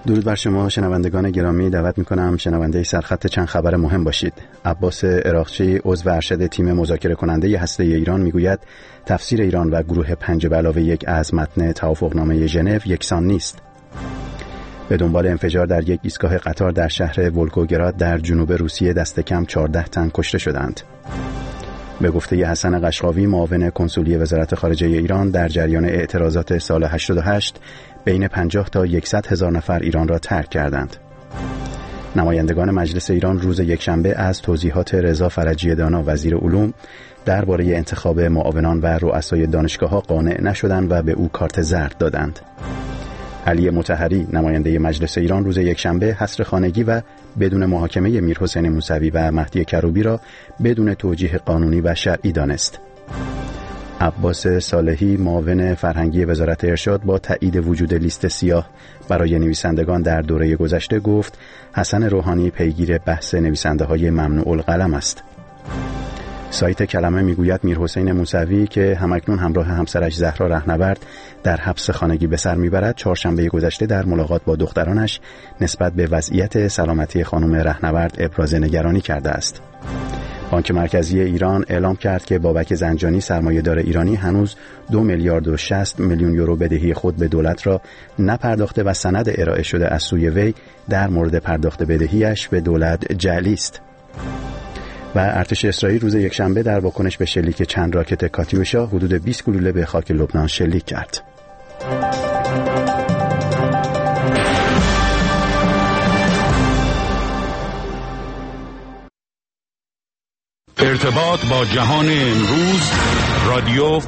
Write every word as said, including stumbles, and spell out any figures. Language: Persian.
درود بر شما شنوندگان گرامی، دعوت میکنم شنونده سرخط چند خبر مهم باشید. عباس عراقچی عضو ارشد تیم مذاکره کننده هسته ایران میگوید تفسیر ایران و گروه پنج به علاوه یک از متن توافقنامه ژنو یکسان نیست. به دنبال انفجار در یک ایستگاه قطار در شهر ولگوگراد در جنوب روسیه دست کم چهارده تن کشته شدند. به گفته حسن قشقاوی معاون کنسولی وزارت خارجه ایران، در جریان اعتراضات سال هشتاد و هشت بین پنجاه تا صد هزار نفر ایران را ترک کردند. نمایندگان مجلس ایران روز یکشنبه از توضیحات رضا فرجی دانا وزیر علوم درباره انتخاب معاونان و رؤسای دانشگاه‌ها قانع نشدند و به او کارت زرد دادند. علی مطهری نماینده مجلس ایران روز یکشنبه حصر خانگی و بدون محاکمه میرحسین موسوی و مهدی کروبی را بدون توجیه قانونی و شرعی دانست. عباس صالحی معاون فرهنگی وزارت ارشاد با تایید وجود لیست سیاه برای نویسندگان در دوره گذشته گفت حسن روحانی پیگیر بحث نویسنده‌های ممنوع القلم است. سایت کلمه میگوید میرحسین موسوی که همکنون همراه همسرش زهرا رهنورد در حبس خانگی به سر میبرد، چهارشنبه گذشته در ملاقات با دخترانش نسبت به وضعیت سلامتی خانم رهنورد ابراز نگرانی کرده است. بانک مرکزی ایران اعلام کرد که بابک زنجانی سرمایه‌دار ایرانی هنوز دو میلیارد و شصت میلیون یورو بدهی خود به دولت را نپرداخته و سند ارائه شده از سوی وی در مورد پرداخت بدهیش به دولت جعلی است. و ارتش اسرائیل روز یکشنبه در واکنش به شلیک چند راکت کاتیوشا حدود بیست گلوله به خاک لبنان شلیک کرد. ارتباط با جهان امروز رادیو